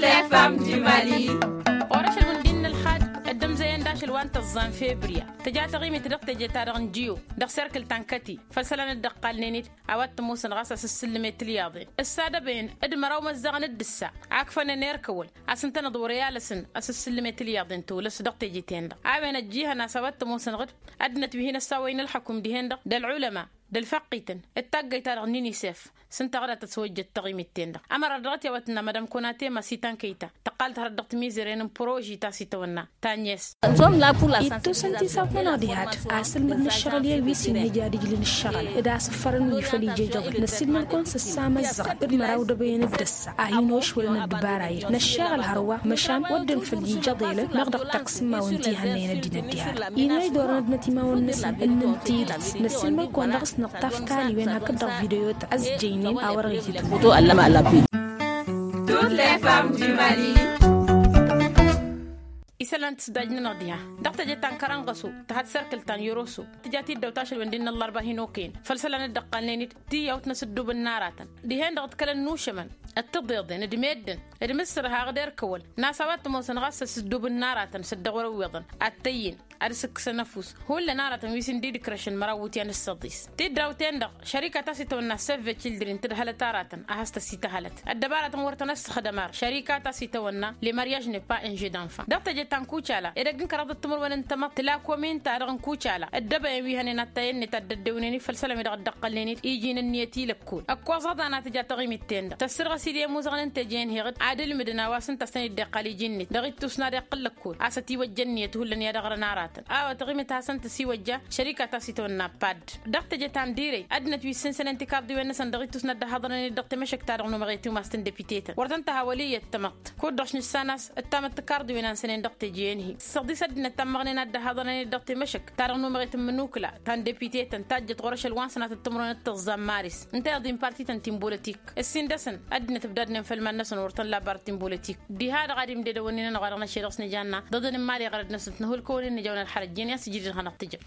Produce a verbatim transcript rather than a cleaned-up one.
les femmes du Mali. ورش المندين الحاد الدم زين داش الوانت الظان فيبريا تجات غيمي تدق تجي تارغن جيو دق سيركل تانكتي فسلان الدقال نينيت عوات موسن غاسس السلمة الياضي السادة بين ادمرو مزغن الدسا عاكفنا نيركول اسنتنا دوريا لسن اس السلمة الياضي انتو لس دق تجي تيندا عاوين الجيها ناسوات موسن غد ادنت بهنا الساوين الحكم ديهندا دا العلماء دالفقيتن التاقي تارغنيني سيف سنت غدا تسوج التغيم التيندا امر الرغت يوتنا مدام كوناتي ما سيتان كيتا تقالت هردقت ميزرين بروجي تاسيتونا تانيس إتو سنتي سابنا ديهات أصل من الشغل يويسي نهجا رجل الشغل إذا سفرن ويفلي جيجوب نسيل ملكون سسام الزغ المراو دبين الدسة أهينوش ولنا الدباراير نشاغل هروا مشان ودن في الجديلة نغدق تقسم ما وانتي هنين الدين الديهات إيناي دورنا دنتي ما ونسل إن نتيدت نسيل ملكون نغس نقطاف كالي وين هكذا فيديوهات أزجينين أو رغيتي تبوتو ألما ألابي. Toutes les femmes du Mali. إسلام تسداجنا نضيها دقت جتان كرانغسو تحت سيركل تان يوروسو تجاتي الدوتاش الوندين الأربعة هينوكين فلسلان الدقالين دي أو تنسدو بالناراتن دي هين دقت كلا نوشمن التضيضن الدميدن المصر هاغدير كول ناسوات موسن غاسة سدو بالناراتن سدغور ويضن التين أرسك سنفوس هو اللي ناراتن ويسن دي ديكريشن مراوتيان الصديس تدراو تندق شركة تاسيتو الناسف تشيلدرين تدهل تاراتن أهست سيتهلت الدبارة ورتنس خدمار شركة تاسيتو النا لمارياج نبا إنجي دانفا دقت جتان كوشالا إذا كن كراد التمر وننتما تلاكو مين تارغن كوشالا الدبا يويهن نتاين نتددونيني فلسلم يدق دقليني يجين النيتي لكول أكوازات أنا تجات غيم التند تسرغ سيدي موزغن تجين هيغد عادل مدنا واسن تستني الدقالي جنت دغيت تسنا دقل لكول أستي وجنية هولن يدغر نارات آه تغيم تحسن تسي وجه شركة تاسيتو الناباد دقت جتام ديري أدنت ويسن سنة كاردي ونسن دغيت تسنا دهضرني دقت مشك تارغ نمغيتو ماستن ديبيتيتا ورتنتها ولية تمت كود دشن السناس التامت كاردي ونسن دقت جينه صدي سدنا تمغنينا دهضرني دقت مشك تارغ نمغيت منوكلا تان ديبيتيتا تاجت غرش الوانسنات التمرون التزام مارس انت يضين بارتي تنتيم بوليتيك السندسن أدنت بدأنا في المنسن ورتن لا بارتين بوليتيك دي هذا غادي مدد ونينا غارنا شيرس نجانا ضدن مالي غرد نسنه الكون نجاونا الحرج جينيا سجيرها نتجب